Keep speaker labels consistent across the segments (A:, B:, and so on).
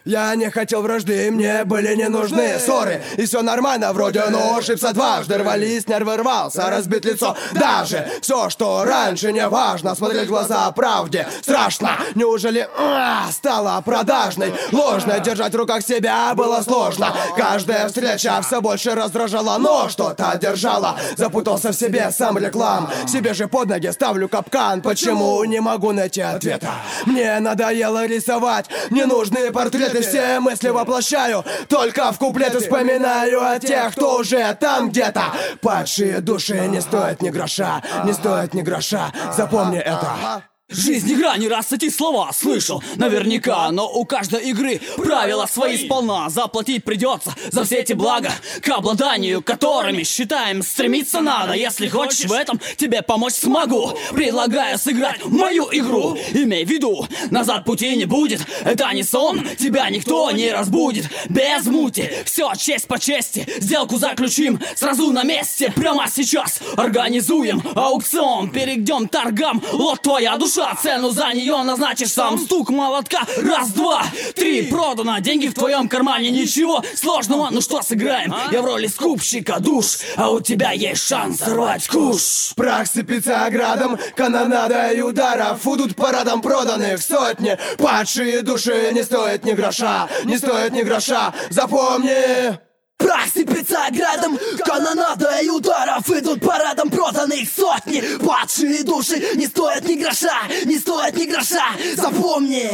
A: Я не хотел вражды, мне были не нужны ссоры. И все нормально вроде, но ошибся дважды. Рвались, нервы рвался, разбит лицо. Даже все, что раньше не важно, смотреть в глаза правде страшно. Неужели стала продажной? Ложно держать в руках себя было сложно. Каждая встреча все больше раздражала, но что-то держала. Запутался в себе, сам реклам. Себе же под ноги ставлю капкан. Почему не могу найти ответа? Мне надоело рисовать ненужные портреты. Все мысли воплощаю, только в куплеты вспоминаю о тех, кто уже там где-то. Падшие души не стоят ни гроша, не стоят ни гроша. Запомни это.
B: Жизнь игра, не раз эти слова слышал наверняка, но у каждой игры правила свои сполна. Заплатить придется за все эти блага, к обладанию которыми, считаем, стремиться надо. Если хочешь в этом, тебе помочь смогу. Предлагаю сыграть в мою игру. Имей в виду, назад пути не будет. Это не сон, тебя никто не разбудит. Без мути, все честь по чести. Сделку заключим сразу на месте. Прямо сейчас организуем аукцион. Перейдем торгам, вот твоя душа. Цену за нее назначишь сам. Стук молотка, раз, два, три. Продано, деньги в твоем кармане. Ничего сложного, ну что, сыграем? Я в роли скупщика душ, а у тебя есть шанс сорвать куш.
A: Прах сыпется градом, канонада и ударов. Идут парадом проданных сотни. Падшие души не стоят ни гроша, не стоят ни гроша. Запомни.
C: Прах сыпется градом, канонада и ударов. Идут парадом проданных сотни. Падшие души не стоят ни гроша, не стоят ни гроша. Запомни.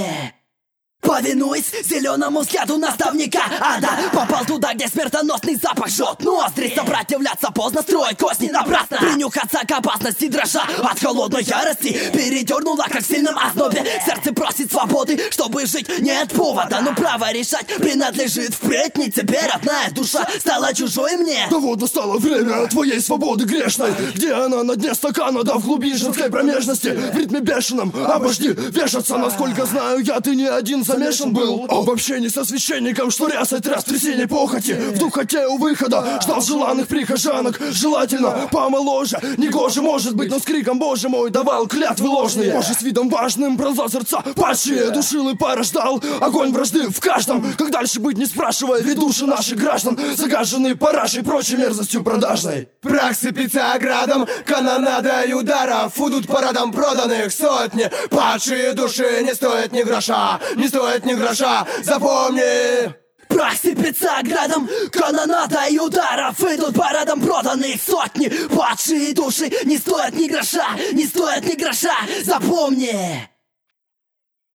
C: Повинуясь зеленому взгляду наставника ада, попал туда, где смертоносный запах жжет ноздри. Сопротивляться поздно, строить кости напрасно. Принюхаться к опасности, дрожа от холодной ярости. Передернула, как в сильном ознобе. Сердце просит свободы, чтобы жить нет повода. Но право решать принадлежит впредь не тебе. Родная душа стала чужой мне.
D: Да вот настало время твоей свободы грешной. Где она на дне стакана, да в глуби женской промежности. В ритме бешеном обожди вешаться. Насколько знаю я, ты не один замешан был. В общении со священником, что рясой тряс трясине похоти. В духоте у выхода ждал желанных прихожанок. Желательно помоложе, негоже может быть, но с криком «Боже мой!» давал клятвы ложные. Позже с видом важным пронзал сердца падшие, душил и порождал огонь вражды в каждом. Как дальше быть, не спрашивая, ведь души наших граждан загаженные парашей и прочей мерзостью продажной.
A: Прах сыпется градом, канонада и ударов. Идут парадом проданных сотни. Падшие души не стоят ни гроша, не стоят ни гроша. Запомни.
C: Прах сыпется градом, канонада и ударов. Идут парадом проданных сотни. Падшие души не стоят ни гроша, не стоят ни гроша. Запомни.